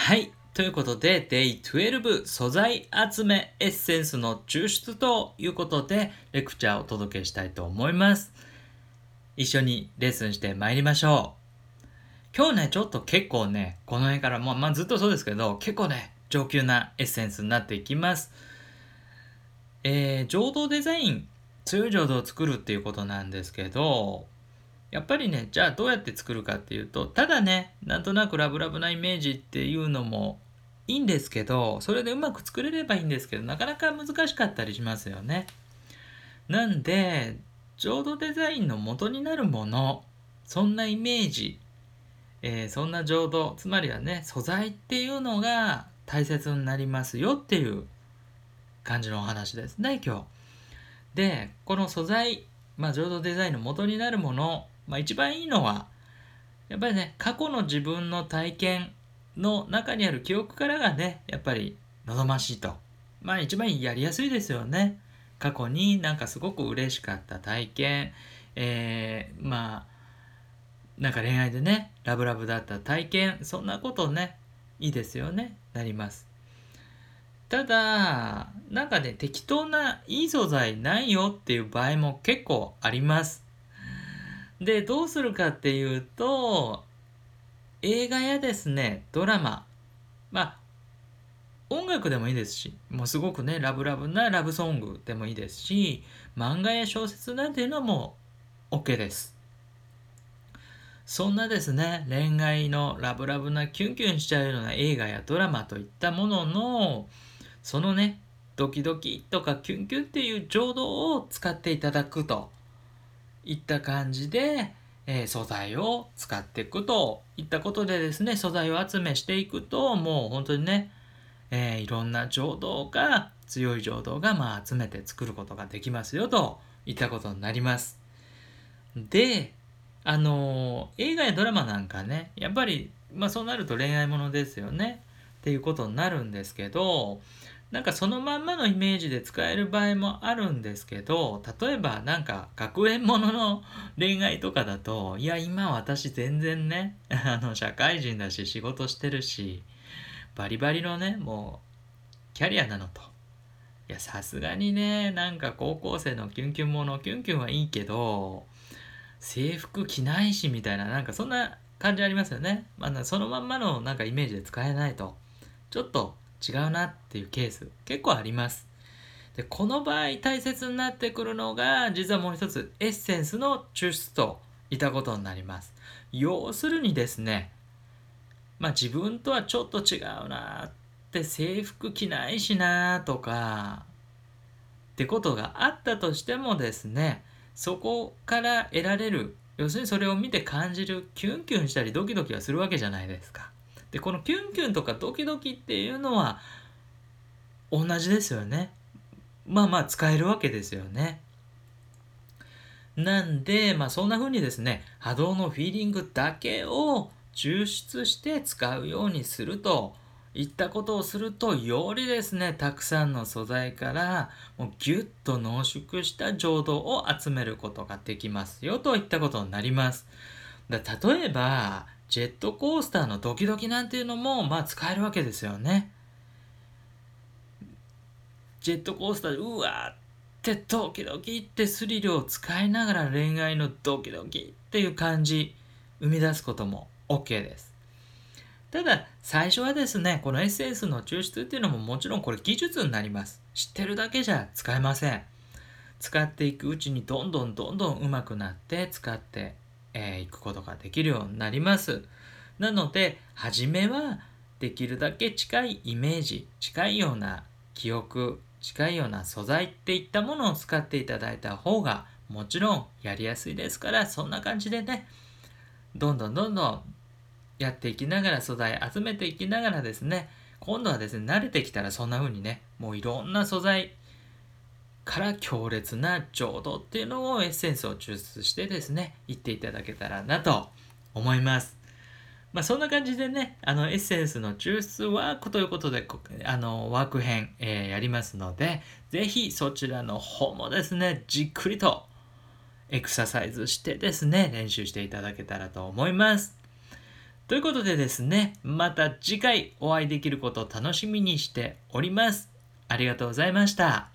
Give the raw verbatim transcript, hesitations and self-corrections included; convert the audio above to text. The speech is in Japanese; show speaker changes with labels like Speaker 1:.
Speaker 1: はい。ということで、デイじゅうに素材集めエッセンスの抽出ということで、レクチャーをお届けしたいと思います。一緒にレッスンして参りましょう。今日ね、ちょっと結構ね、この辺から、まあ、まあ、ずっとそうですけど、結構ね、上級なエッセンスになっていきます。えー、浄土デザイン、強い浄土を作るっていうことなんですけど、やっぱりね、じゃあどうやって作るかっていうと、ただね、なんとなくラブラブなイメージっていうのもいいんですけど、それでうまく作れればいいんですけど、なかなか難しかったりしますよね。なんで、浄土デザインの元になるもの、そんなイメージ、えーそんな浄土、つまりはね、素材っていうのが大切になりますよっていう感じのお話ですね、今日。で、この素材、まあ、浄土デザインの元になるもの、まあ、一番いいのは、やっぱりね、過去の自分の体験の中にある記憶からがね、やっぱり望ましいと。まあ一番やりやすいですよね。過去になんかすごく嬉しかった体験、えー、まあ、なんか恋愛でね、ラブラブだった体験、そんなことね、いいですよね、なります。ただ、なんかね、適当ないい素材ないよっていう場合も結構あります。で、どうするかっていうと、映画やですね、ドラマ、まあ、音楽でもいいですし、もうすごくね、ラブラブなラブソングでもいいですし、漫画や小説なんていうのも OK です。そんなですね、恋愛のラブラブなキュンキュンしちゃうような映画やドラマといったものの、そのね、ドキドキとかキュンキュンっていう情動を使っていただくといった感じで、えー素材を使っていくといったことでですね、素材を集めしていくと、もう本当にね、えーいろんな浄土が、強い浄土がまあ集めて作ることができますよといったことになります。で、あのー映画やドラマなんかね、やっぱり、まあそうなると恋愛ものですよねっていうことになるんですけど、なんかそのまんまのイメージで使える場合もあるんですけど、例えばなんか学園ものの恋愛とかだと、いや今私全然ね、あの社会人だし仕事してるし、バリバリのね、もうキャリアなのと。いや、さすがにね、なんか高校生のキュンキュンもの、キュンキュンはいいけど、制服着ないしみたいな、なんかそんな感じありますよね。まあ、そのまんまのなんかイメージで使えないと、ちょっと違うなっていうケース、結構あります。で、この場合大切になってくるのが、実はもう一つ、エッセンスの抽出といったことになります。要するにですね、まあ自分とはちょっと違うなって制服着ないしなとかってことがあったとしてもですね、そこから得られる、要するにそれを見て感じるキュンキュンしたりドキドキはするわけじゃないですか。で、このキュンキュンとかドキドキっていうのは同じですよね。まあまあ使えるわけですよね。なんで、まあそんな風にですね、波動のフィーリングだけを抽出して使うようにするといったことをすると、よりですね、たくさんの素材からもうギュッと濃縮した浄土を集めることができますよといったことになります。だ例えば、ジェットコースターのドキドキなんていうのもまあ使えるわけですよね。ジェットコースターでうわーってドキドキってスリルを使いながら恋愛のドキドキっていう感じ生み出すことも OK です。ただ最初はですね、このエッセンスの抽出っていうのももちろんこれ技術になります。知ってるだけじゃ使えません。使っていくうちにどんどんどんどん上手くなって使ってい、えー、くことができるようになります。なので初めはできるだけ近いイメージ、近いような記憶、近いような素材っていったものを使っていただいた方がもちろんやりやすいですから、そんな感じでね、どんどんどんどんやっていきながら、素材集めていきながらですね、今度はですね、慣れてきたらそんな風にね、もういろんな素材から強烈な浄土っていうのをエッセンスを抽出してですね、言っていただけたらなと思います。まあそんな感じでね、あのエッセンスの抽出ワークということで、あのワーク編、えーやりますので、ぜひそちらの方もですね、じっくりとエクササイズしてですね、練習していただけたらと思います。 ということでですね、また次回お会いできることを楽しみにしております。ありがとうございました。